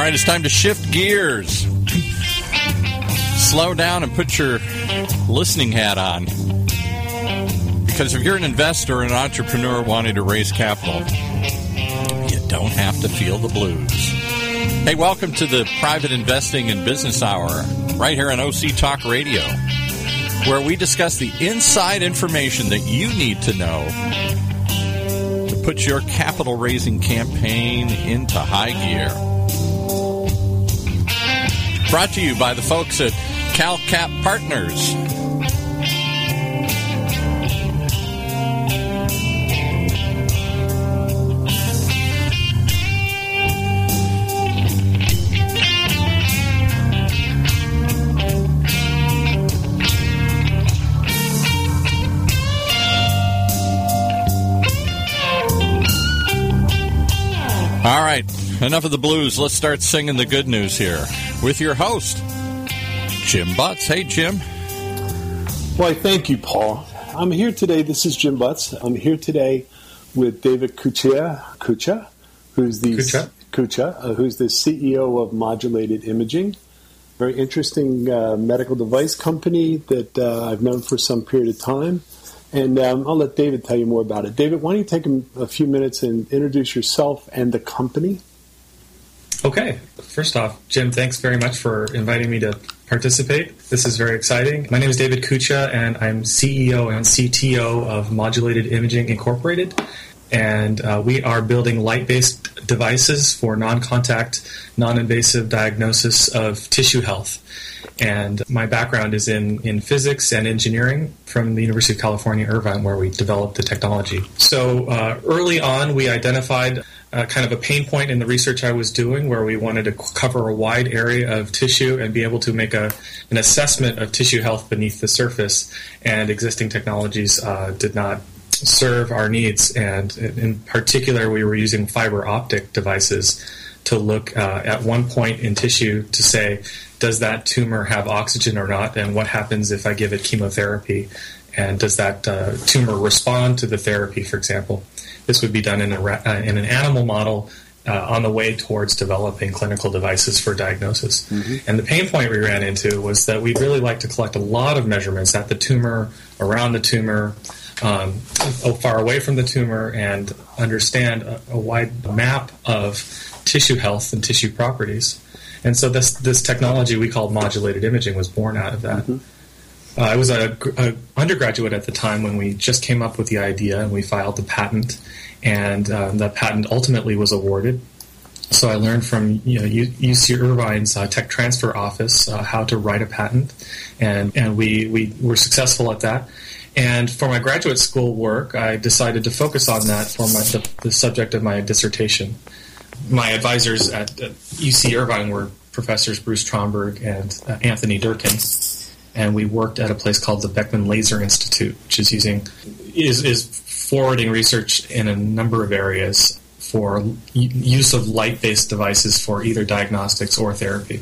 right, it's time to shift gears. Slow down and put your listening hat on. Because if you're an investor or an entrepreneur wanting to raise capital, you don't have to feel the blues. Hey, welcome to the Private Investing and Business Hour, right here on OC Talk Radio, where we discuss the inside information that you need to know to put your capital-raising campaign into high gear. Brought to you by the folks at CalCap Partners. All right, enough of the blues. Let's start singing the good news here with your host, Jim Butts. Hey, Jim. Why, thank you, Paul. I'm here today. This is Jim Butts. I'm here today with David Kucha, who's the CEO of Modulated Imaging. Very interesting medical device company that I've known for some period of time. And I'll let David tell you more about it. David, why don't you take a few minutes and introduce yourself and the company? Okay. First off, Jim, thanks very much for inviting me to participate. This is very exciting. My name is David Kucha, and I'm CEO and CTO of Modulated Imaging Incorporated. And we are building light-based devices for non-contact, non-invasive diagnosis of tissue health. And my background is in physics and engineering from the University of California, Irvine, where we developed the technology. So early on, we identified kind of a pain point in the research I was doing, where we wanted to cover a wide area of tissue and be able to make an assessment of tissue health beneath the surface. And existing technologies did not serve our needs. And in particular, we were using fiber optic devices to look at one point in tissue to say, does that tumor have oxygen or not, and what happens if I give it chemotherapy, and does that tumor respond to the therapy, for example? This would be done in an animal model on the way towards developing clinical devices for diagnosis. Mm-hmm. And the pain point we ran into was that we'd really like to collect a lot of measurements at the tumor, around the tumor, far away from the tumor, and understand a wide map of tissue health and tissue properties. And so this technology we called modulated imaging was born out of that. Mm-hmm. I was an undergraduate at the time when we just came up with the idea, and we filed the patent, and that patent ultimately was awarded. So I learned from UC Irvine's tech transfer office how to write a patent, and we were successful at that. And for my graduate school work, I decided to focus on that for the subject of my dissertation. My advisors at UC Irvine were Professors Bruce Tromberg and Anthony Durkin, and we worked at a place called the Beckman Laser Institute, which is forwarding research in a number of areas for use of light-based devices for either diagnostics or therapy.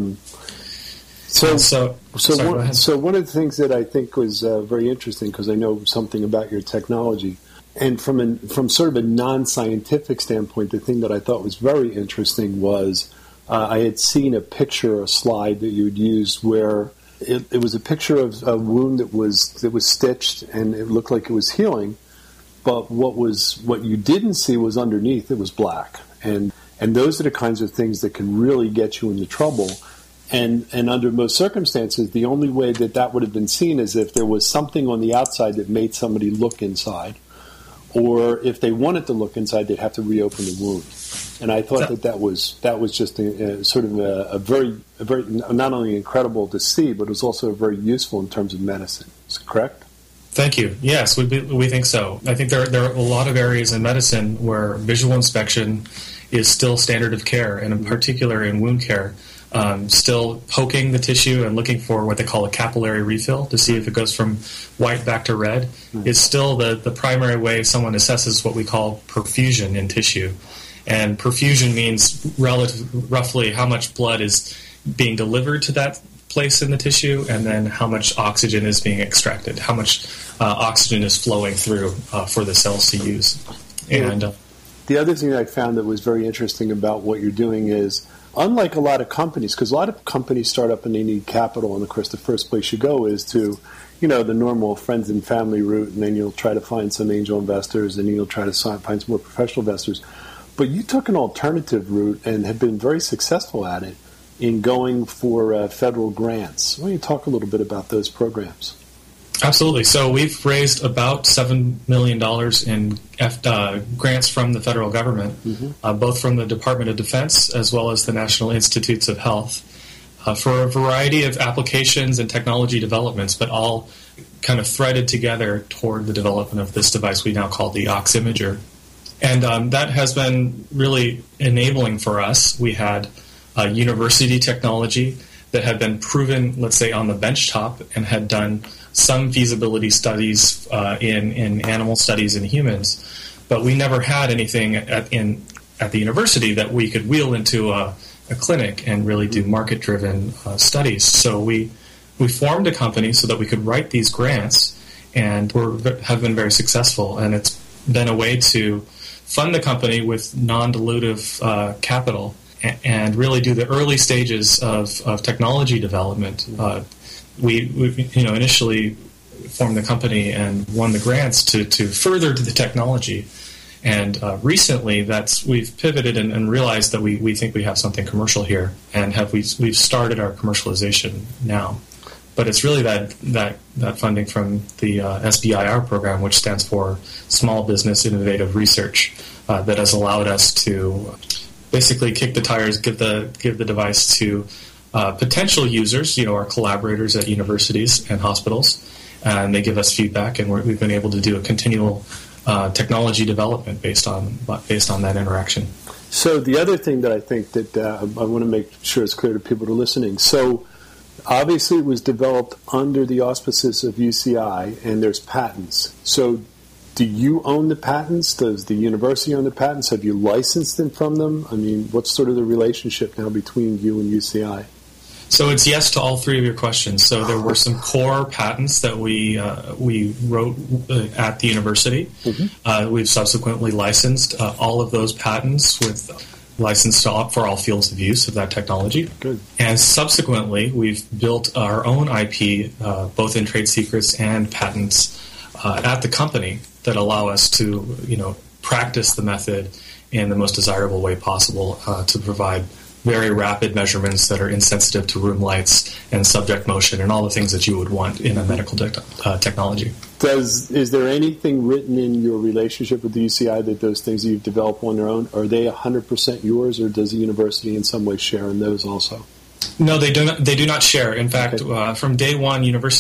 So one of the things that I think was very interesting, because I know something about your technology, and from sort of a non-scientific standpoint, the thing that I thought was very interesting was I had seen a picture, a slide that you had used, where it was a picture of a wound that was stitched, and it looked like it was healing. But what you didn't see was underneath. It was black, and those are the kinds of things that can really get you into trouble. And under most circumstances, the only way that would have been seen is if there was something on the outside that made somebody look inside. Or if they wanted to look inside, they'd have to reopen the wound. And I thought that was just a very not only incredible to see, but it was also very useful in terms of medicine. Is that correct? Thank you. Yes, we think so. I think there are a lot of areas in medicine where visual inspection is still standard of care, and in particular in wound care. Still poking the tissue and looking for what they call a capillary refill to see if it goes from white back to red is still the primary way someone assesses what we call perfusion in tissue. And perfusion means roughly how much blood is being delivered to that place in the tissue, and then how much oxygen is being extracted, how much oxygen is flowing through for the cells to use. And the other thing I found that was very interesting about what you're doing is unlike a lot of companies, because a lot of companies start up and they need capital, and of course the first place you go is to, the normal friends and family route, and then you'll try to find some angel investors, and you'll try to find some more professional investors. But you took an alternative route and have been very successful at it in going for federal grants. Why don't you talk a little bit about those programs? Absolutely. So we've raised about $7 million in grants from the federal government, both from the Department of Defense as well as the National Institutes of Health, for a variety of applications and technology developments, but all kind of threaded together toward the development of this device we now call the oximeter. And that has been really enabling for us. We had university technology that had been proven, let's say, on the benchtop and had done some feasibility studies in animal studies in humans, but we never had anything at the university that we could wheel into a clinic and really do market-driven studies. So we formed a company so that we could write these grants, and have been very successful. And it's been a way to fund the company with non-dilutive capital and really do the early stages of technology development. We initially formed the company and won the grants to further the technology. And recently, we've pivoted and realized that we think we have something commercial here, and we've started our commercialization now. But it's really that funding from the SBIR program, which stands for Small Business Innovative Research, that has allowed us to basically kick the tires, give the device to potential users, our collaborators at universities and hospitals, and they give us feedback, and we've been able to do a continual technology development based on that interaction. So the other thing that I think that I want to make sure is clear to people who are listening. So obviously it was developed under the auspices of UCI, and there's patents. So do you own the patents? Does the university own the patents? Have you licensed them from them? I mean, what's sort of the relationship now between you and UCI? So it's yes to all three of your questions. So there were some core patents that we wrote at the university. We've subsequently licensed all of those patents with license for all fields of use of that technology. Good. And subsequently, we've built our own IP, both in trade secrets and patents, at the company that allow us to, practice the method in the most desirable way possible to provide very rapid measurements that are insensitive to room lights and subject motion and all the things that you would want in a medical technology. Is there anything written in your relationship with the UCI that those things you've developed on their own, are they 100% yours, or does the university in some way share in those also? No, they do not. They do not share. In fact, from day one,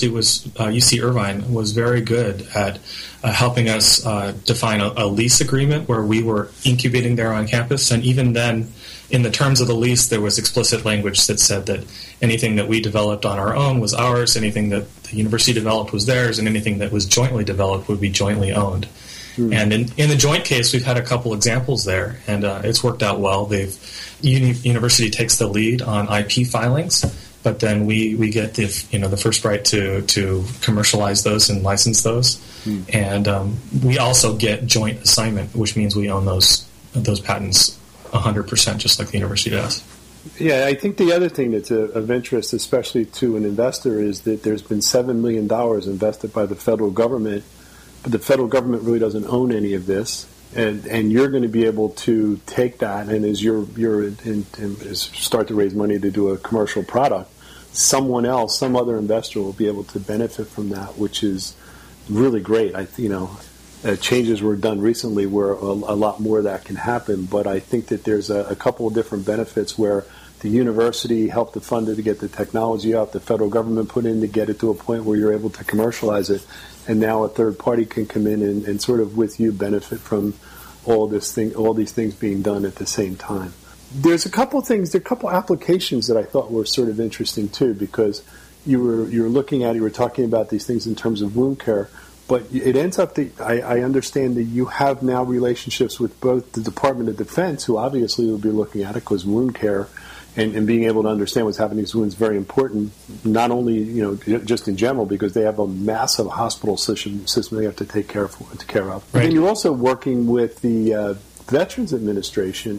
UC Irvine was very good at helping us define a lease agreement where we were incubating there on campus, and even then, in the terms of the lease, there was explicit language that said that anything that we developed on our own was ours, anything that the university developed was theirs, and anything that was jointly developed would be jointly owned. And in the joint case, we've had a couple examples there, and it's worked out well. University takes the lead on IP filings, but then we get the first right to commercialize those and license those, and we also get joint assignment, which means we own those patents 100%, just like the university does. Yeah, I think the other thing that's of interest, especially to an investor, is that there's been $7 million invested by the federal government, but the federal government really doesn't own any of this, and you're going to be able to take that, and as you're start to raise money to do a commercial product, someone else, some other investor will be able to benefit from that, which is really great. Changes were done recently where a lot more of that can happen, but I think that there's a couple of different benefits where the university helped to fund it to get the technology up, the federal government put in to get it to a point where you're able to commercialize it, and now a third party can come in and sort of with you benefit from all these things being done at the same time. There's a couple applications that I thought were sort of interesting too, because you were talking about these things in terms of wound care. But it ends up that I understand that you have now relationships with both the Department of Defense, who obviously will be looking at it because wound care and being able to understand what's happening to these wounds is very important, not only just in general, because they have a massive hospital system they have to take care of. Right. And then you're also working with the Veterans Administration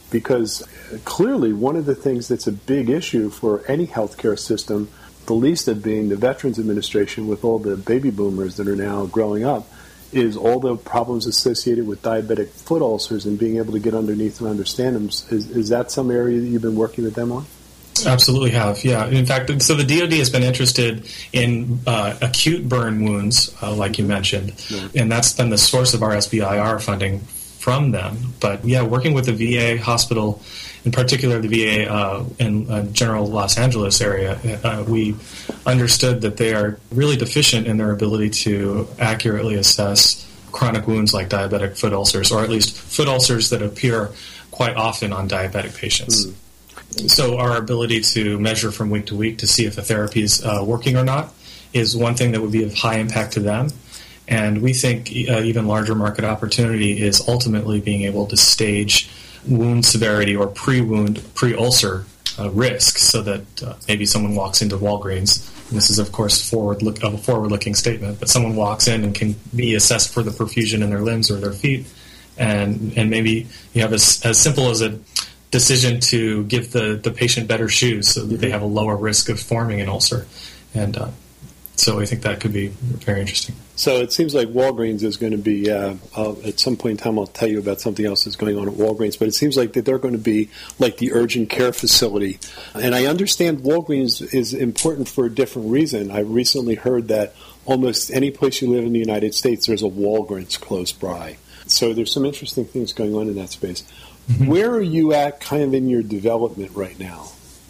because clearly one of the things that's a big issue for any healthcare system, the least of being the Veterans Administration with all the baby boomers that are now growing up, is all the problems associated with diabetic foot ulcers and being able to get underneath and understand them. Is that some area that you've been working with them on? Absolutely have, yeah. In fact, so the DoD has been interested in acute burn wounds, like you mentioned, and that's been the source of our SBIR funding from them. But yeah, working with the VA hospital, in particular the VA in general Los Angeles area, we understood that they are really deficient in their ability to accurately assess chronic wounds like diabetic foot ulcers, or at least foot ulcers that appear quite often on diabetic patients. So our ability to measure from week to week to see if a therapy is working or not is one thing that would be of high impact to them. And we think even larger market opportunity is ultimately being able to stage wound severity or pre-ulcer risk, so that maybe someone walks into Walgreens. And this is, of course, a forward-looking statement, but someone walks in and can be assessed for the perfusion in their limbs or their feet, and maybe you have as simple as a decision to give the patient better shoes so that they have a lower risk of forming an ulcer. And so I think that could be very interesting. So it seems like Walgreens is going to be, at some point in time I'll tell you about something else that's going on at Walgreens, but it seems like that they're going to be like the urgent care facility. And I understand Walgreens is important for a different reason. I recently heard that almost any place you live in the United States, there's a Walgreens close by. So there's some interesting things going on in that space. Mm-hmm. Where are you at kind of in your development right now?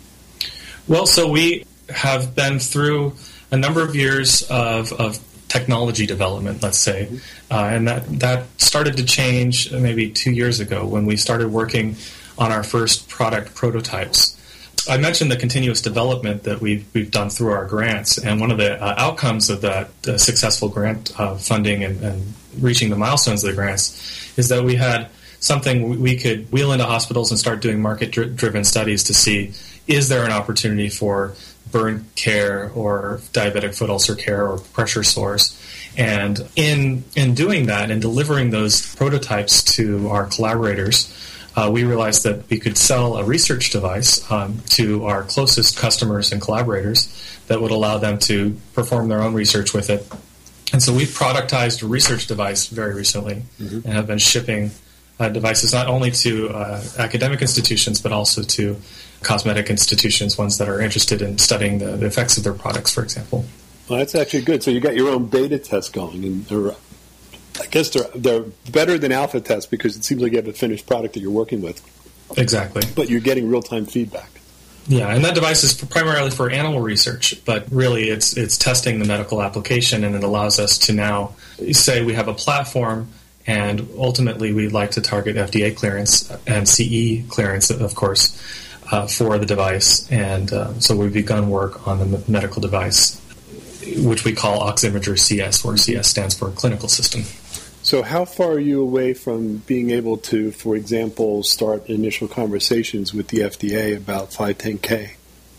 Well, so we have been through a number of years of technology development, let's say, and that started to change maybe 2 years ago when we started working on our first product prototypes. I mentioned the continuous development that we've done through our grants, and one of the outcomes of that successful grant funding and reaching the milestones of the grants is that we had something we could wheel into hospitals and start doing market-driven studies to see, is there an opportunity for burn care or diabetic foot ulcer care or pressure sores? And in doing that and delivering those prototypes to our collaborators, we realized that we could sell a research device to our closest customers and collaborators that would allow them to perform their own research with it. And so we've productized a research device very recently and have been shipping devices not only to academic institutions but also to cosmetic institutions, ones that are interested in studying the effects of their products, for example. Well, that's actually good. So you got your own beta test going, and I guess they're better than alpha tests because it seems like you have a finished product that you're working with. Exactly. But you're getting real-time feedback. Yeah, and that device is primarily for animal research, but really it's testing the medical application, and it allows us to now say we have a platform, and ultimately we'd like to target FDA clearance and CE clearance, of course, for the device. And so we've begun work on the medical device, which we call Oximeter CS, where CS stands for clinical system. So how far are you away from being able to, for example, start initial conversations with the FDA about 510K?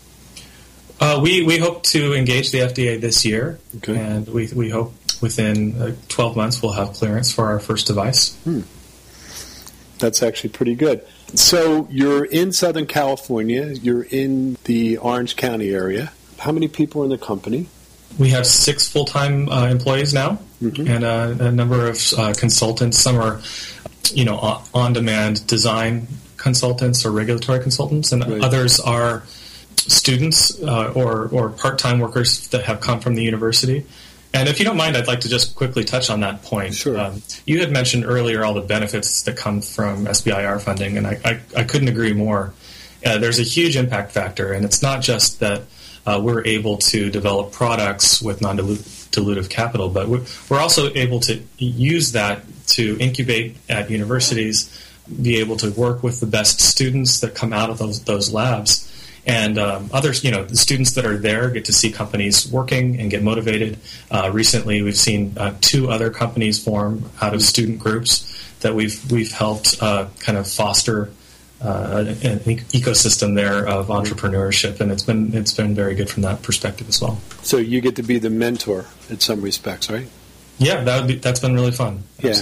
We hope to engage the FDA this year, and we hope within 12 months we'll have clearance for our first device. That's actually pretty good. So you're in Southern California. You're in the Orange County area. How many people are in the company? We have 6 full-time employees now, and a number of consultants. Some are, on-demand design consultants or regulatory consultants, and others are students or part-time workers that have come from the university. And if you don't mind, I'd like to just quickly touch on that point. Sure. You had mentioned earlier all the benefits that come from SBIR funding, and I couldn't agree more. There's a huge impact factor, and it's not just that we're able to develop products with non-dilutive capital, but we're also able to use that to incubate at universities, be able to work with the best students that come out of those labs. And others, the students that are there get to see companies working and get motivated. Recently, we've seen 2 other companies form out of student groups that we've helped kind of foster an ecosystem there of entrepreneurship, and it's been very good from that perspective as well. So you get to be the mentor in some respects, right? Yeah, that's been really fun. Yeah. Absolutely.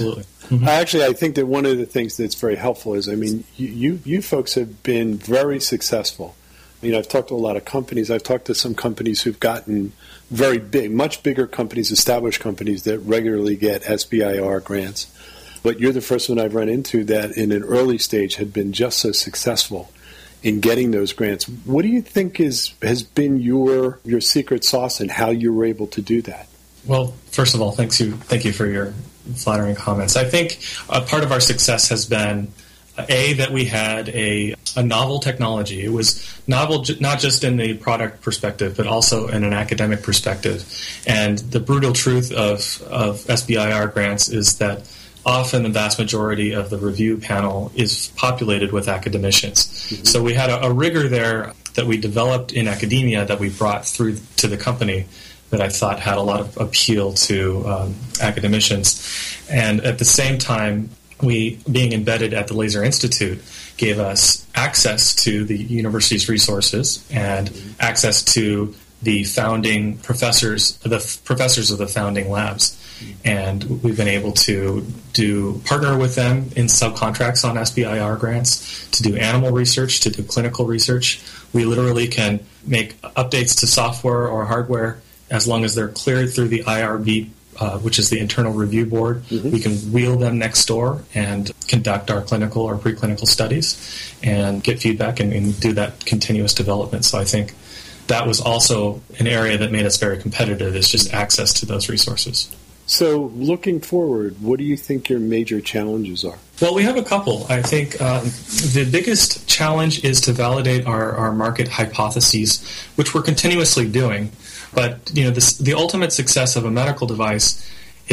Mm-hmm. I think that one of the things that's very helpful is, you folks have been very successful. I've talked to a lot of companies. I've talked to some companies who've gotten very big, much bigger companies, established companies that regularly get SBIR grants. But you're the first one I've run into that in an early stage had been just so successful in getting those grants. What do you think has been your secret sauce and how you were able to do that? Well, first of all, thank you for your flattering comments. I think a part of our success has been, that we had a novel technology. It was novel not just in the product perspective, but also in an academic perspective. And the brutal truth of SBIR grants is that often the vast majority of the review panel is populated with academicians. Mm-hmm. So we had a rigor there that we developed in academia that we brought through to the company that I thought had a lot of appeal to academicians. And at the same time, we, being embedded at the Laser Institute, gave us access to the university's resources and access to the founding professors, of the founding labs. And we've been able to partner with them in subcontracts on SBIR grants, to do animal research, to do clinical research. We literally can make updates to software or hardware as long as they're cleared through the IRB, which is the internal review board. Mm-hmm. We can wheel them next door and conduct our clinical or preclinical studies and get feedback and do that continuous development. So I think that was also an area that made us very competitive, is just access to those resources. So looking forward, what do you think your major challenges are? Well, we have a couple. I think the biggest challenge is to validate our market hypotheses, which we're continuously doing. But the ultimate success of a medical device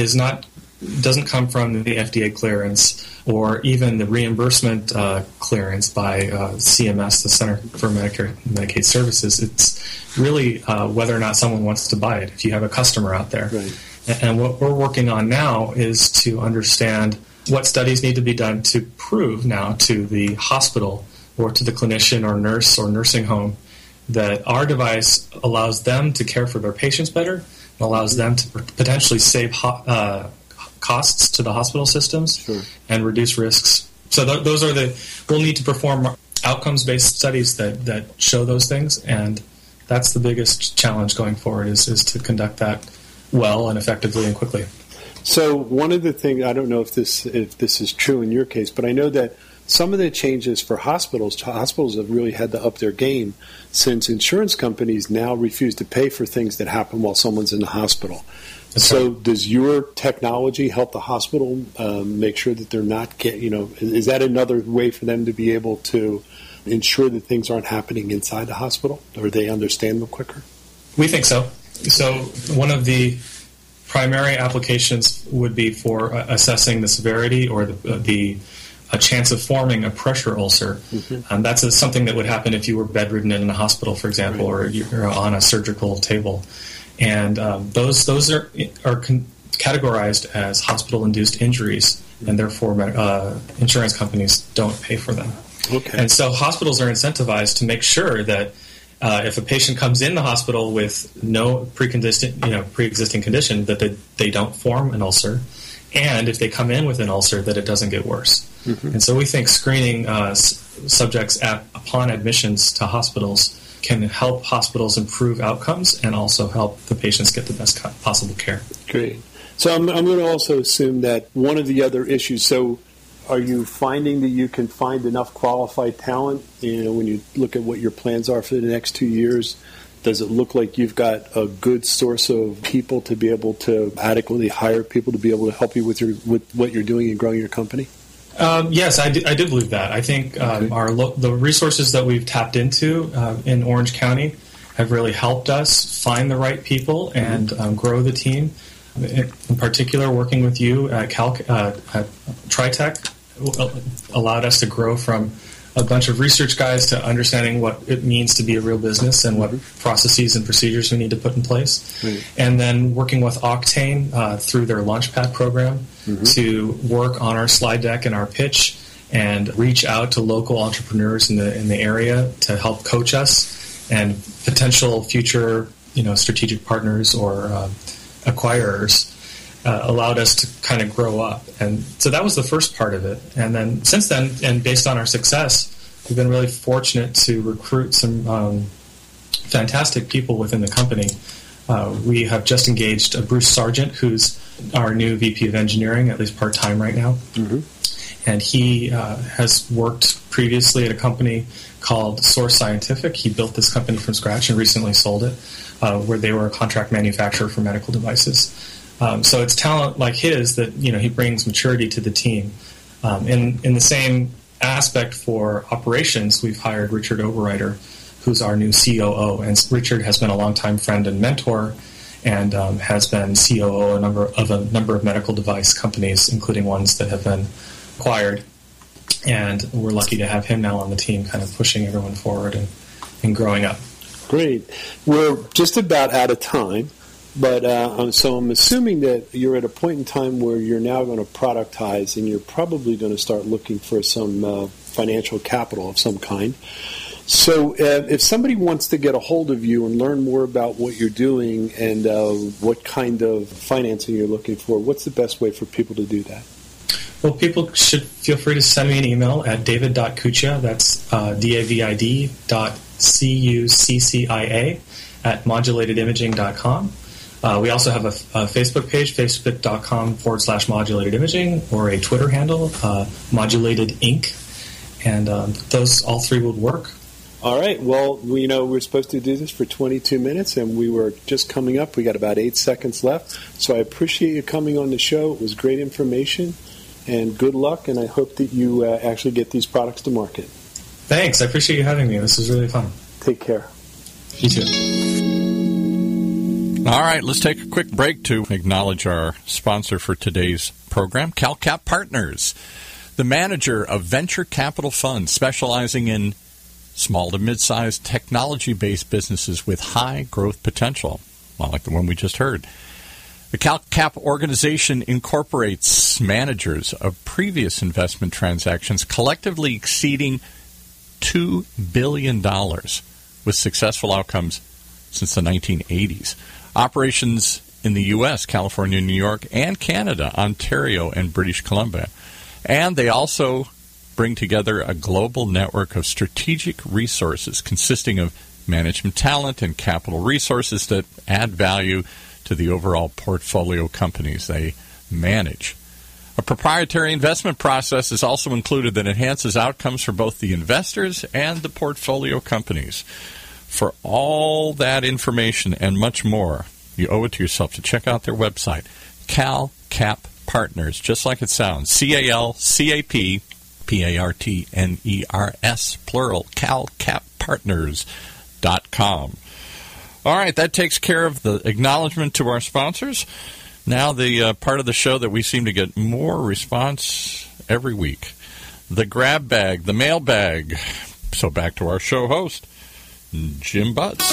doesn't come from the FDA clearance or even the reimbursement clearance by CMS, the Center for Medicare and Medicaid Services. It's really whether or not someone wants to buy it, if you have a customer out there. Right. And what we're working on now is to understand what studies need to be done to prove now to the hospital or to the clinician or nurse or nursing home that our device allows them to care for their patients better and allows them to potentially save costs to the hospital systems. Sure. And reduce risks. So those are we'll need to perform outcomes-based studies that show those things, and that's the biggest challenge going forward is to conduct that well and effectively and quickly. So one of the things, I don't know if this is true in your case, but I know that some of the changes for hospitals have really had to up their game since insurance companies now refuse to pay for things that happen while someone's in the hospital. So does your technology help the hospital make sure that they're not is that another way for them to be able to ensure that things aren't happening inside the hospital, or they understand them quicker? We think so. So one of the primary applications would be for assessing the severity or the chance of forming a pressure ulcer. Mm-hmm. That's something that would happen if you were bedridden in a hospital, for example, right, or you're on a surgical table. And those are categorized as hospital-induced injuries, and therefore insurance companies don't pay for them. Okay. And so hospitals are incentivized to make sure that if a patient comes in the hospital with no pre-existing condition, that they don't form an ulcer, and if they come in with an ulcer, that it doesn't get worse. Mm-hmm. And so we think screening subjects upon admissions to hospitals can help hospitals improve outcomes and also help the patients get the best possible care. Great. So I'm going to also assume that one of the other issues, so are you finding that you can find enough qualified talent? When you look at what your plans are for the next 2 years, does it look like you've got a good source of people to be able to adequately hire people to be able to help you with what you're doing and growing your company? Yes, I do believe that. I think the resources that we've tapped into in Orange County have really helped us find the right people and grow the team. In particular, working with you at TriTech allowed us to grow from a bunch of research guys to understanding what it means to be a real business and what processes and procedures we need to put in place. Right. And then working with Octane through their Launchpad program to work on our slide deck and our pitch and reach out to local entrepreneurs in the area to help coach us and potential future strategic partners or acquirers. allowed us to kind of grow up. And so that was the first part of it. And then since then, and based on our success, we've been really fortunate to recruit some fantastic people within the company. We have just engaged Bruce Sargent, who's our new VP of Engineering, at least part-time right now. Mm-hmm. And he has worked previously at a company called Source Scientific. He built this company from scratch and recently sold it, where they were a contract manufacturer for medical devices. So it's talent like his that he brings maturity to the team. In the same aspect for operations, we've hired Richard Oberreiter, who's our new COO. And Richard has been a longtime friend and mentor, and has been COO of a number of medical device companies, including ones that have been acquired. And we're lucky to have him now on the team, kind of pushing everyone forward and growing up. Great. We're just about out of time, but so I'm assuming that you're at a point in time where you're now going to productize, and you're probably going to start looking for some financial capital of some kind. So if somebody wants to get a hold of you and learn more about what you're doing and what kind of financing you're looking for, what's the best way for people to do that? Well, people should feel free to send me an email at david.cuccia, that's david.cuccia at modulatedimaging.com. We also have a Facebook page, facebook.com/modulatedimaging, or a Twitter handle, Modulated Inc., and those all three would work. All right. Well, we're supposed to do this for 22 minutes, and we were just coming up. We got about 8 seconds left. So I appreciate you coming on the show. It was great information, and good luck, and I hope that you actually get these products to market. Thanks. I appreciate you having me. This was really fun. Take care. You too. All right, let's take a quick break to acknowledge our sponsor for today's program, CalCap Partners, the manager of venture capital funds specializing in small to mid-sized technology-based businesses with high growth potential, like the one we just heard. The CalCap organization incorporates managers of previous investment transactions collectively exceeding $2 billion with successful outcomes since the 1980s. Operations in the U.S., California, New York, and Canada, Ontario, and British Columbia. And they also bring together a global network of strategic resources consisting of management talent and capital resources that add value to the overall portfolio companies they manage. A proprietary investment process is also included that enhances outcomes for both the investors and the portfolio companies. For all that information and much more, you owe it to yourself to check out their website, CalCap Partners, just like it sounds, CalCap Partners, plural, calcappartners.com. All right, that takes care of the acknowledgement to our sponsors. Now the part of the show that we seem to get more response every week, the grab bag, the mail bag. So back to our show host, Jim Butts.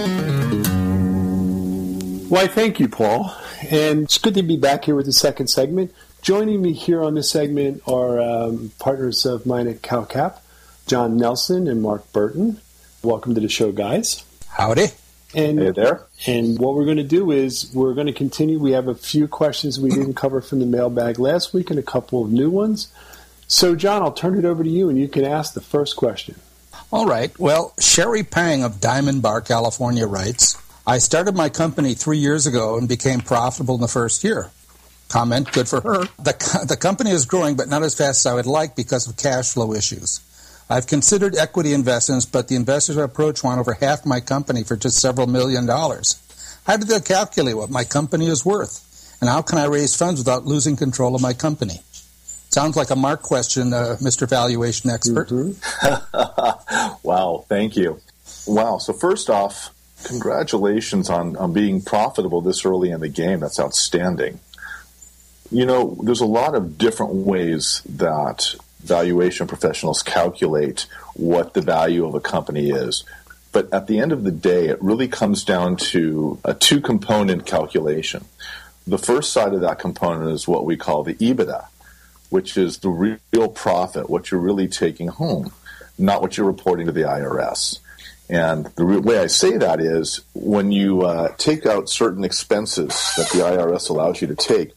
Why, thank you, Paul. And it's good to be back here with the second segment. Joining me here on this segment are partners of mine at CalCap, John Nelson and Mark Burton. Welcome to the show, guys. Howdy. And, hey there. And what we're going to do is we're going to continue. We have a few questions we didn't cover from the mailbag last week and a couple of new ones. So, John, I'll turn it over to you, and you can ask the first question. All right. Well, Sherry Pang of Diamond Bar, California writes, I started my company 3 years ago and became profitable in the first year. Comment, good for her. The company is growing, but not as fast as I would like because of cash flow issues. I've considered equity investments, but the investors I approached want over half my company for just several $1 million. How do they calculate what my company is worth? And how can I raise funds without losing control of my company? Sounds like a Mark question, Mr. Valuation Expert. Mm-hmm. Wow, thank you. Wow, so first off, congratulations on being profitable this early in the game. That's outstanding. You know, there's a lot of different ways that valuation professionals calculate what the value of a company is. But at the end of the day, it really comes down to a two-component calculation. The first side of that component is what we call the EBITDA, which is the real profit, what you're really taking home, not what you're reporting to the IRS. And the way I say that is when you take out certain expenses that the IRS allows you to take,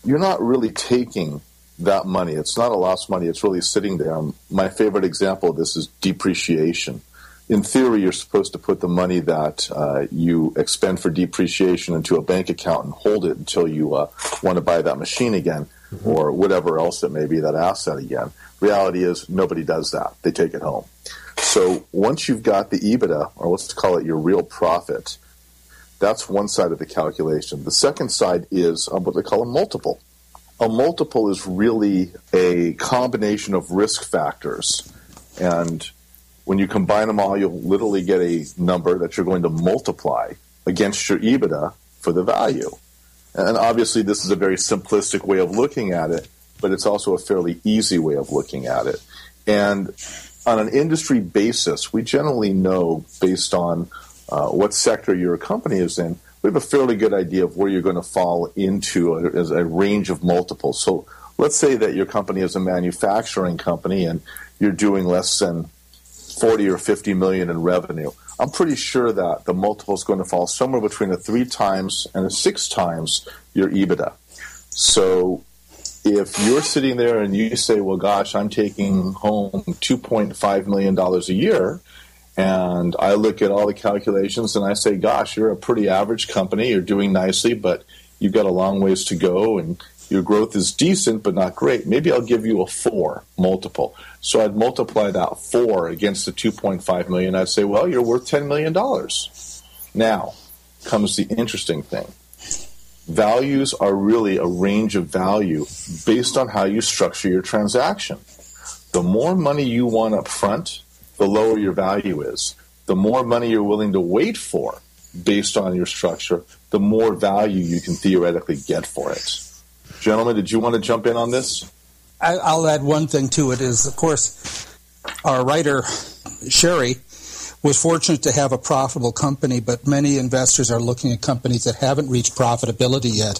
you're not really taking that money. It's not a lost money. It's really sitting there. My favorite example of this is depreciation. In theory, you're supposed to put the money that you expend for depreciation into a bank account and hold it until you want to buy that machine again, or whatever else it may be, that asset again. Reality is nobody does that. They take it home. So once you've got the EBITDA, or let's call it your real profit, that's one side of the calculation. The second side is what they call a multiple. A multiple is really a combination of risk factors. And when you combine them all, you'll literally get a number that you're going to multiply against your EBITDA for the value. And obviously this is a very simplistic way of looking at it, but it's also a fairly easy way of looking at it. And on an industry basis, we generally know, based on what sector your company is in, we have a fairly good idea of where you're going to fall into a range of multiples. So let's say that your company is a manufacturing company and you're doing less than 40 or 50 million in revenue. I'm pretty sure that the multiple is going to fall somewhere between a 3 times and a 6 times your EBITDA. So if you're sitting there and you say, well, gosh, I'm taking home $2.5 million a year, and I look at all the calculations and I say, gosh, you're a pretty average company, you're doing nicely, but you've got a long ways to go, and your growth is decent but not great. Maybe I'll give you a 4 multiple. So I'd multiply that 4 against the 2.5 million. I'd say, well, you're worth $10 million. Now comes the interesting thing. Values are really a range of value based on how you structure your transaction. The more money you want up front, the lower your value is. The more money you're willing to wait for based on your structure, the more value you can theoretically get for it. Gentlemen, did you want to jump in on this? I'll add one thing to it is, of course, our writer, Sherry, was fortunate to have a profitable company, but many investors are looking at companies that haven't reached profitability yet.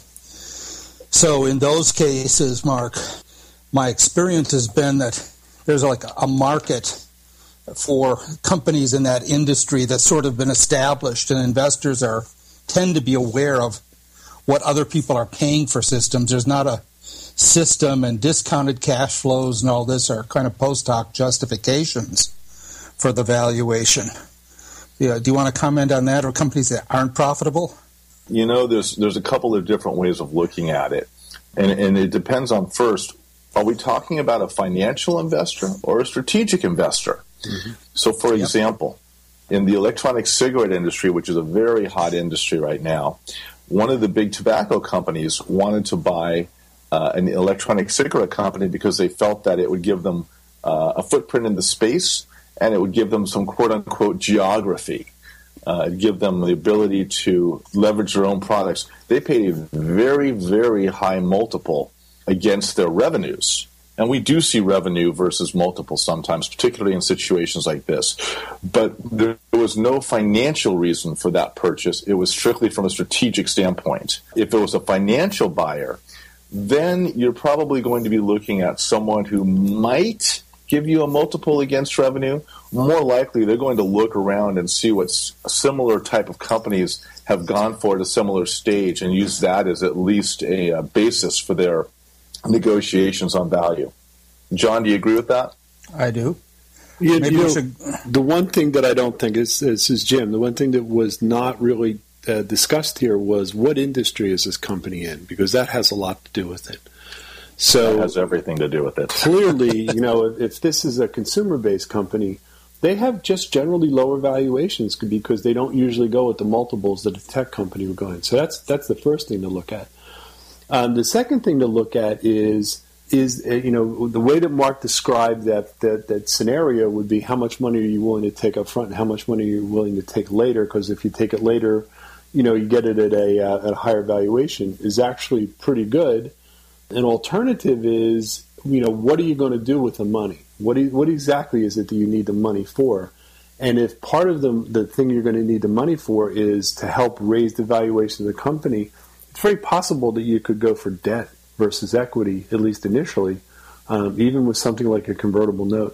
So in those cases, Mark, my experience has been that there's like a market for companies in that industry that's sort of been established, and investors tend to be aware of what other people are paying for systems. There's not a system, and discounted cash flows and all this are kind of post hoc justifications for the valuation. Yeah, do you want to comment on that, or companies that aren't profitable? You know, there's a couple of different ways of looking at it, and it depends on, first, are we talking about a financial investor or a strategic investor? Mm-hmm. So, for example, in the electronic cigarette industry, which is a very hot industry right now, one of the big tobacco companies wanted to buy an electronic cigarette company because they felt that it would give them a footprint in the space, and it would give them some quote-unquote geography, give them the ability to leverage their own products. They paid a very, very high multiple against their revenues. And we do see revenue versus multiple sometimes, particularly in situations like this. But there was no financial reason for that purchase. It was strictly from a strategic standpoint. If it was a financial buyer, then you're probably going to be looking at someone who might give you a multiple against revenue. More likely, they're going to look around and see what similar type of companies have gone for at a similar stage and use that as at least a basis for their negotiations on value. John, do you agree with that? I do. The one thing that I don't think this is Jim. The one thing that was not really discussed here was what industry is this company in, because that has a lot to do with it. So that has everything to do with it. Clearly, if this is a consumer-based company, they have just generally lower valuations because they don't usually go with the multiples that a tech company would go in. So that's the first thing to look at. The second thing to look at is the way that Mark described that scenario would be how much money are you willing to take up front and how much money are you willing to take later, because if you take it later, you get it at a higher valuation, is actually pretty good. An alternative is, what are you going to do with the money? What exactly is it that you need the money for? And if part of the thing you're going to need the money for is to help raise the valuation of the company, it's very possible that you could go for debt versus equity, at least initially, even with something like a convertible note.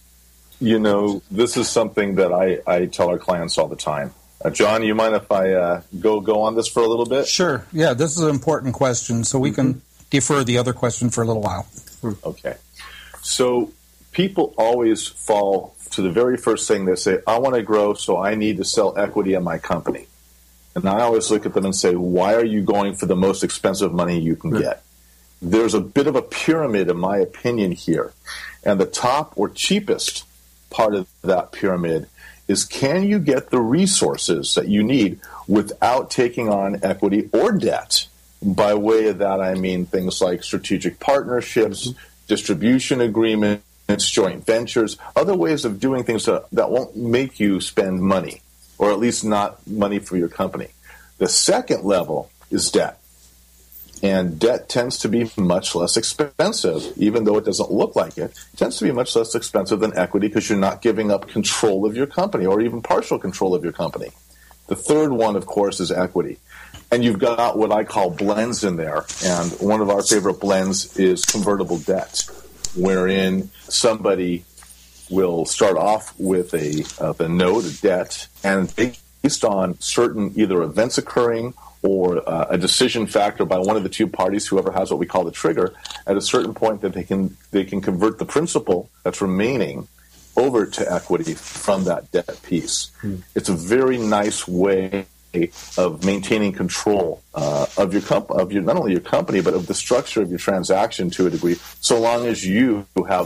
This is something that I tell our clients all the time. John, you mind if I go on this for a little bit? Sure. Yeah, this is an important question, so we can defer the other question for a little while. Okay. So people always fall to the very first thing. They say, I want to grow, so I need to sell equity in my company. And I always look at them and say, why are you going for the most expensive money you can get? There's a bit of a pyramid, in my opinion, here. And the top or cheapest part of that pyramid is, can you get the resources that you need without taking on equity or debt? By way of that, I mean things like strategic partnerships, distribution agreements, joint ventures, other ways of doing things that won't make you spend money, or at least not money for your company. The second level is debt. And debt tends to be much less expensive, even though it doesn't look like it. It tends to be much less expensive than equity because you're not giving up control of your company or even partial control of your company. The third one, of course, is equity. And you've got what I call blends in there. And one of our favorite blends is convertible debt, wherein somebody will start off with a note, a debt, and based on certain either events occurring or a decision factor by one of the two parties, whoever has what we call the trigger, at a certain point that they can convert the principal that's remaining over to equity from that debt piece. It's a very nice way of maintaining control of your not only your company but of the structure of your transaction to a degree, so long as you have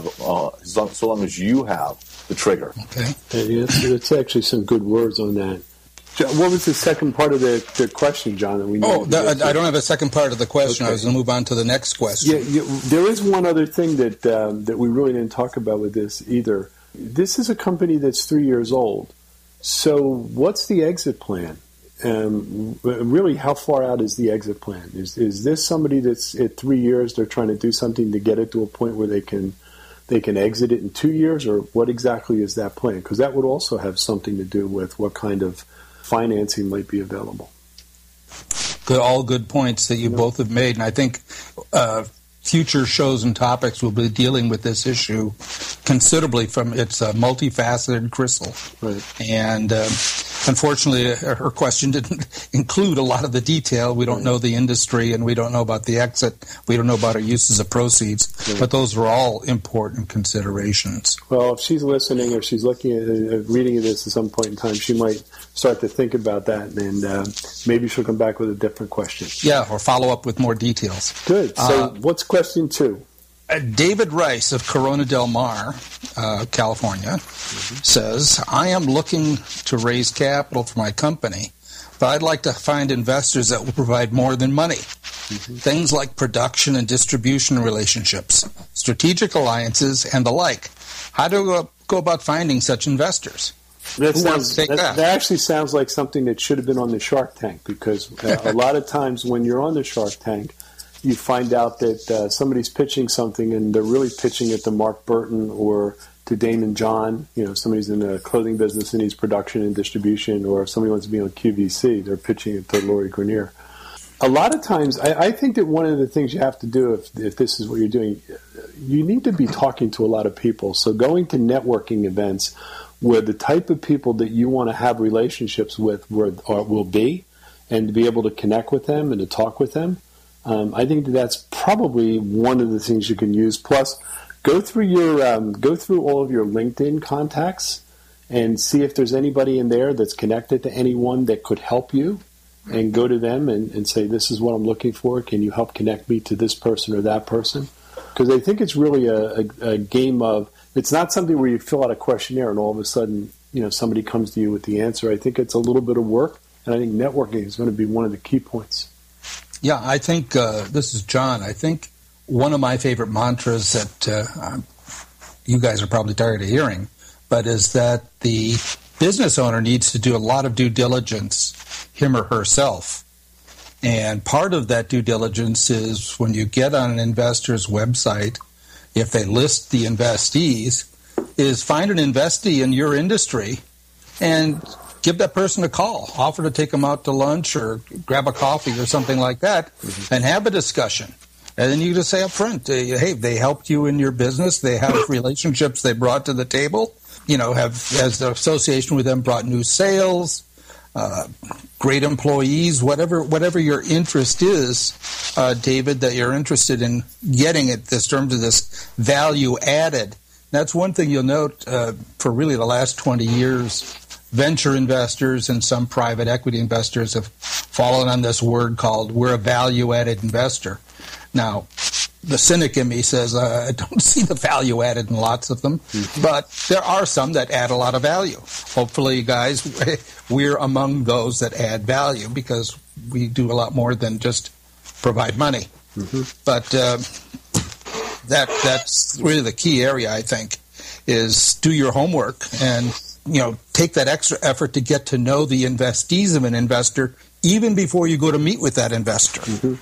the trigger. Okay, it's actually some good words on that. What was the second part of the question, John? That I don't have a second part of the question. Okay. I was going to move on to the next question. Yeah, there is one other thing that we really didn't talk about with this either. This is a company that's 3 years old. So what's the exit plan? Really, how far out is the exit plan? Is this somebody that's at 3 years, they're trying to do something to get it to a point where they can exit it in 2 years, or what exactly is that plan? Because that would also have something to do with what kind of financing might be available. All good points that you both have made, and I think future shows and topics will be dealing with this issue considerably from its multifaceted crystal. Right. And unfortunately, her question didn't include a lot of the detail. We don't know the industry, and we don't know about the exit. We don't know about our uses of proceeds. Right. But those are all important considerations. Well, if she's listening or she's looking at reading this at some point in time, she might start to think about that, and maybe she'll come back with a different question. Yeah, or follow up with more details. Good. So what's question 2? David Rice of Corona Del Mar, California, says, I am looking to raise capital for my company, but I'd like to find investors that will provide more than money. Things like production and distribution relationships, strategic alliances, and the like. How do I go about finding such investors? That actually sounds like something that should have been on the Shark Tank, because a lot of times when you're on the Shark Tank, you find out that somebody's pitching something and they're really pitching it to Mark Burton or to Damon John. You know, somebody's in the clothing business and needs production and distribution, or if somebody wants to be on QVC, they're pitching it to Lori Grenier. A lot of times, I think that one of the things you have to do if this is what you're doing, you need to be talking to a lot of people. So going to networking events where the type of people that you want to have relationships with will be, and to be able to connect with them and to talk with them. I think that's probably one of the things you can use. Plus, go through all of your LinkedIn contacts and see if there's anybody in there that's connected to anyone that could help you, and go to them and say, this is what I'm looking for. Can you help connect me to this person or that person? Because I think it's really a game of, it's not something where you fill out a questionnaire and all of a sudden, somebody comes to you with the answer. I think it's a little bit of work, and I think networking is going to be one of the key points. Yeah, I think, this is John, I think one of my favorite mantras that you guys are probably tired of hearing, but is that the business owner needs to do a lot of due diligence, him or herself. And part of that due diligence is when you get on an investor's website, if they list the investees, is find an investee in your industry and give that person a call. Offer to take them out to lunch or grab a coffee or something like that, and have a discussion. And then you just say up front, hey, they helped you in your business. They have relationships they brought to the table. Has the association with them brought new sales? great employees, whatever your interest is, David, that you're interested in getting at this terms of this value added. That's one thing you'll note for really the last 20 years. Venture investors and some private equity investors have fallen on this word called we're a value-added investor. Now, the cynic in me says I don't see the value added in lots of them, but there are some that add a lot of value. Hopefully, guys, we're among those that add value because we do a lot more than just provide money. But that's really the key area, I think, is do your homework and take that extra effort to get to know the investees of an investor even before you go to meet with that investor.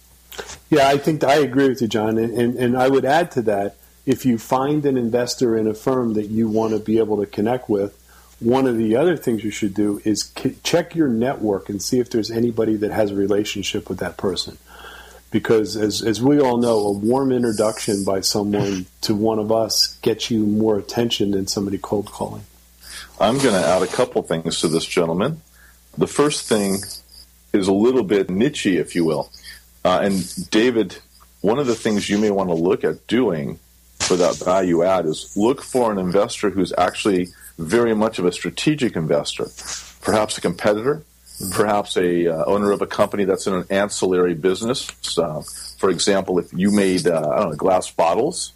Yeah, I think I agree with you, John. And I would add to that, if you find an investor in a firm that you want to be able to connect with, one of the other things you should do is check your network and see if there's anybody that has a relationship with that person. Because as we all know, a warm introduction by someone to one of us gets you more attention than somebody cold calling. I'm going to add a couple things to this, gentlemen. The first thing is a little bit niche-y, if you will. And David, one of the things you may want to look at doing for that value add is look for an investor who's actually very much of a strategic investor, perhaps a competitor, perhaps a owner of a company that's in an ancillary business. For example, if you made glass bottles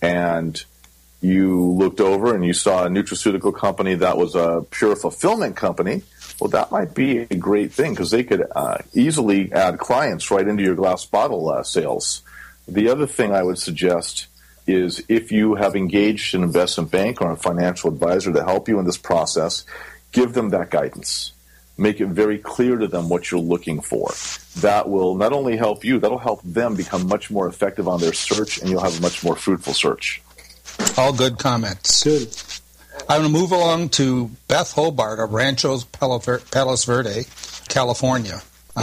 and you looked over and you saw a nutraceutical company that was a pure fulfillment company, well, that might be a great thing because they could easily add clients right into your glass bottle sales. The other thing I would suggest is if you have engaged an investment bank or a financial advisor to help you in this process, give them that guidance. Make it very clear to them what you're looking for. That will not only help you, that'll help them become much more effective on their search, and you'll have a much more fruitful search. All good comments. Good. I'm going to move along to Beth Hobart of Ranchos Palos Verde, California.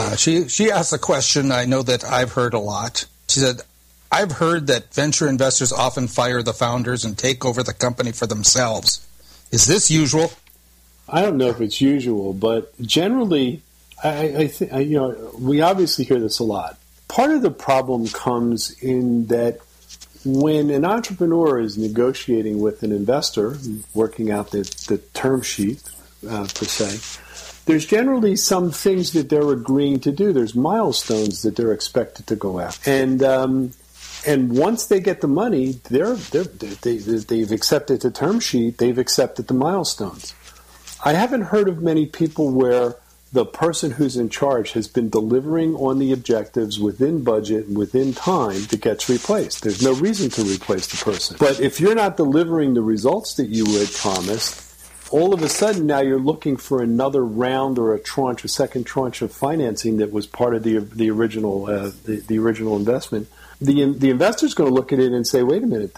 She asked a question I know that I've heard a lot. She said, I've heard that venture investors often fire the founders and take over the company for themselves. Is this usual? I don't know if it's usual, but generally, I think we obviously hear this a lot. Part of the problem comes in that when an entrepreneur is negotiating with an investor, working out the term sheet, per se, there's generally some things that they're agreeing to do. There's milestones that they're expected to go after. And once they get the money, they've accepted the term sheet, they've accepted the milestones. I haven't heard of many people where the person who's in charge has been delivering on the objectives within budget and within time that gets replaced. There's no reason to replace the person. But if you're not delivering the results that you had promised, all of a sudden now you're looking for another round or a second tranche of financing that was part of the original investment. The investor's going to look at it and say, wait a minute,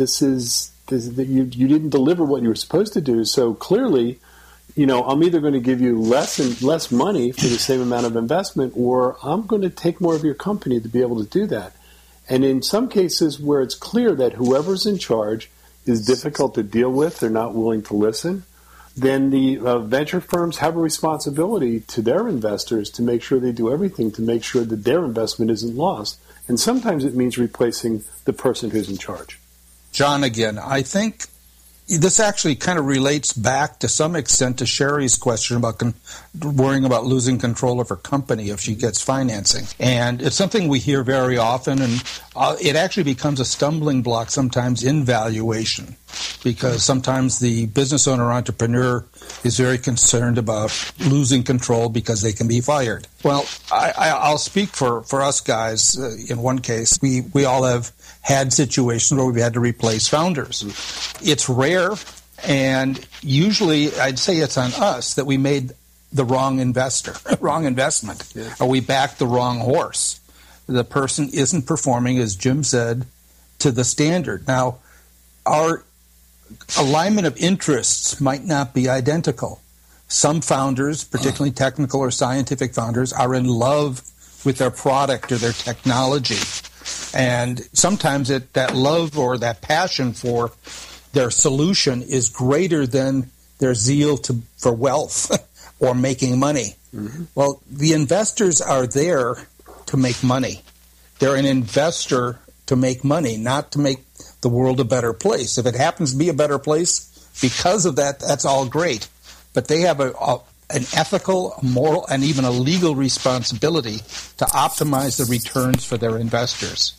you didn't deliver what you were supposed to do, so clearly, I'm either going to give you less money for the same amount of investment, or I'm going to take more of your company to be able to do that. And in some cases where it's clear that whoever's in charge is difficult to deal with, they're not willing to listen, then the venture firms have a responsibility to their investors to make sure they do everything to make sure that their investment isn't lost. And sometimes it means replacing the person who's in charge. John, again, I think this actually kind of relates back to some extent to Sherry's question about worrying about losing control of her company if she gets financing. And it's something we hear very often, and it actually becomes a stumbling block sometimes in valuation, because sometimes the business owner or entrepreneur is very concerned about losing control because they can be fired. Well, I'll speak for us guys. In one case, we all have had situations where we've had to replace founders. It's rare, and usually I'd say it's on us that we made the wrong investment, or we backed the wrong horse. The person isn't performing, as Jim said, to the standard. Now, our alignment of interests might not be identical. Some founders, particularly technical or scientific founders, are in love with their product or their technology. And sometimes that love or that passion for their solution is greater than their zeal for wealth or making money. Mm-hmm. Well, the investors are there to make money. They're an investor to make money, not to make the world a better place. If it happens to be a better place because of that, that's all great. But they have an ethical, moral, and even a legal responsibility to optimize the returns for their investors.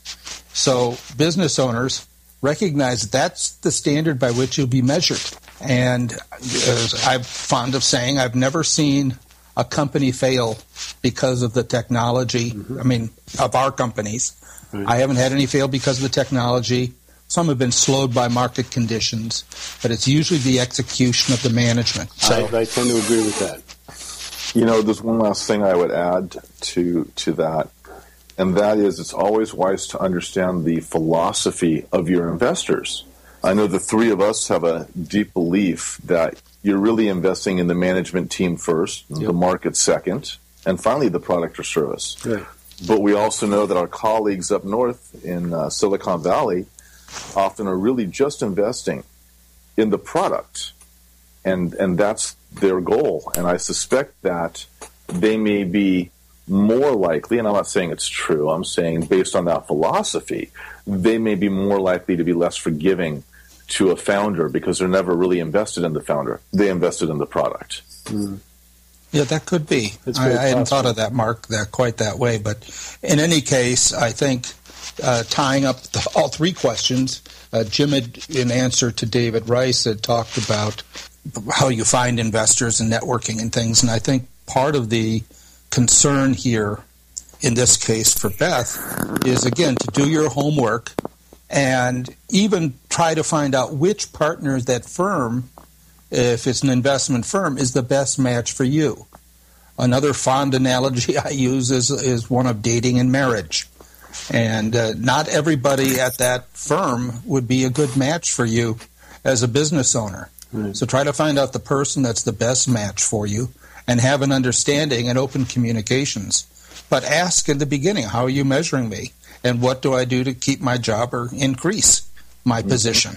So business owners recognize that's the standard by which you'll be measured. And as I'm fond of saying, I've never seen a company fail because of the technology, of our companies. Right. I haven't had any fail because of the technology. Some have been slowed by market conditions, but it's usually the execution of the management. So I tend to agree with that. There's one last thing I would add to that, and that is it's always wise to understand the philosophy of your investors. I know the three of us have a deep belief that you're really investing in the management team first, the market second, and finally the product or service. Right. But we also know that our colleagues up north in Silicon Valley often are really just investing in the product, and that's their goal. And I suspect that they may be more likely, and I'm not saying it's true, I'm saying based on that philosophy, they may be more likely to be less forgiving to a founder because they're never really invested in the founder. They invested in the product. Mm. Yeah, that could be. I hadn't thought of that, Mark, quite that way. But in any case, I think tying up all three questions, Jim had, in answer to David Rice, had talked about how you find investors and networking and things. And I think part of the concern here, in this case for Beth, is, again, to do your homework and even try to find out which partner that firm, if it's an investment firm, is the best match for you. Another fond analogy I use is one of dating and marriage. And not everybody at that firm would be a good match for you as a business owner. Mm. So try to find out the person that's the best match for you and have an understanding and open communications. But ask in the beginning, how are you measuring me? And what do I do to keep my job or increase my position?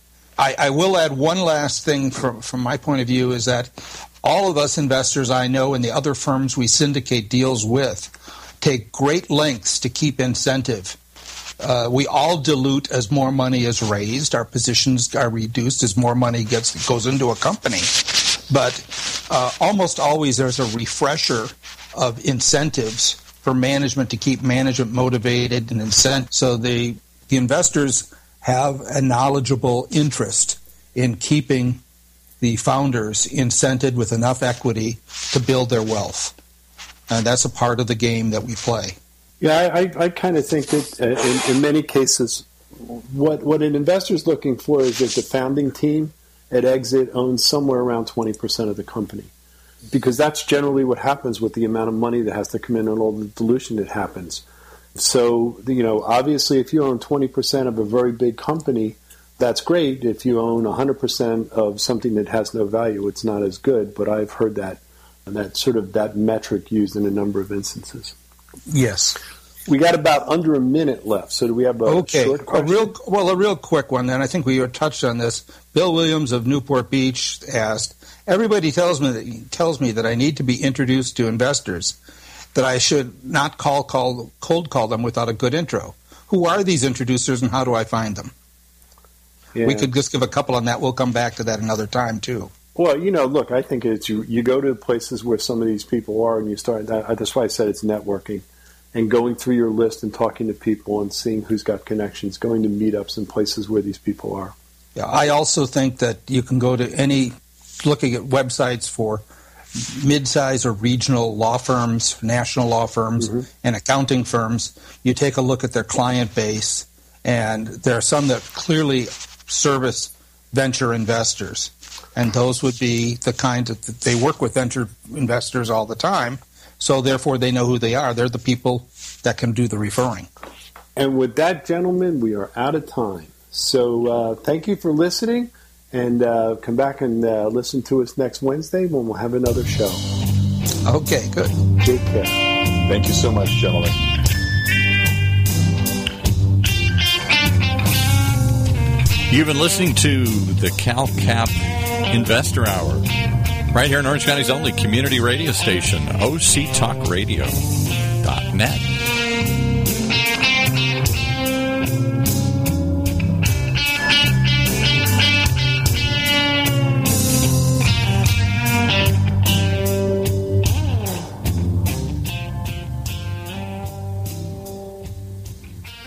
I will add one last thing from my point of view is that all of us investors I know and the other firms we syndicate deals with take great lengths to keep incentive. We all dilute as more money is raised. Our positions are reduced as more money goes into a company. But almost always there's a refresher of incentives for management to keep management motivated and incentive. So the investors have a knowledgeable interest in keeping the founders incented with enough equity to build their wealth. And that's a part of the game that we play. Yeah, I kind of think that in many cases, what an investor is looking for is that the founding team at exit owns somewhere around 20% of the company. Because that's generally what happens with the amount of money that has to come in and all the dilution that happens. So, obviously if you own 20% of a very big company, that's great. If you own 100% of something that has no value, it's not as good. But I've heard that metric used in a number of instances. Yes. We got about under a minute left. So do we have a short question? A real quick one, and I think we touched on this. Bill Williams of Newport Beach asked, everybody tells me that I need to be introduced to investors, that I should not cold call them without a good intro. Who are these introducers and how do I find them? Yeah. We could just give a couple on that. We'll come back to that another time, too. Well, look, I think it's you go to places where some of these people are and you start, that's why I said it's networking, and going through your list and talking to people and seeing who's got connections, going to meetups and places where these people are. Yeah, I also think that you can go to looking at websites for mid-size or regional law firms, national law firms, and accounting firms. You take a look at their client base, and there are some that clearly service venture investors. And those would be the kind that they work with venture investors all the time, so therefore they know who they are. They're the people that can do the referring. And with that, gentlemen, we are out of time. So thank you for listening, and come back and listen to us next Wednesday when we'll have another show. Okay, good. Take care. Thank you so much, gentlemen. You've been listening to the CalCap Investor Hour. Right here in Orange County's only community radio station, OCTalkRadio.net.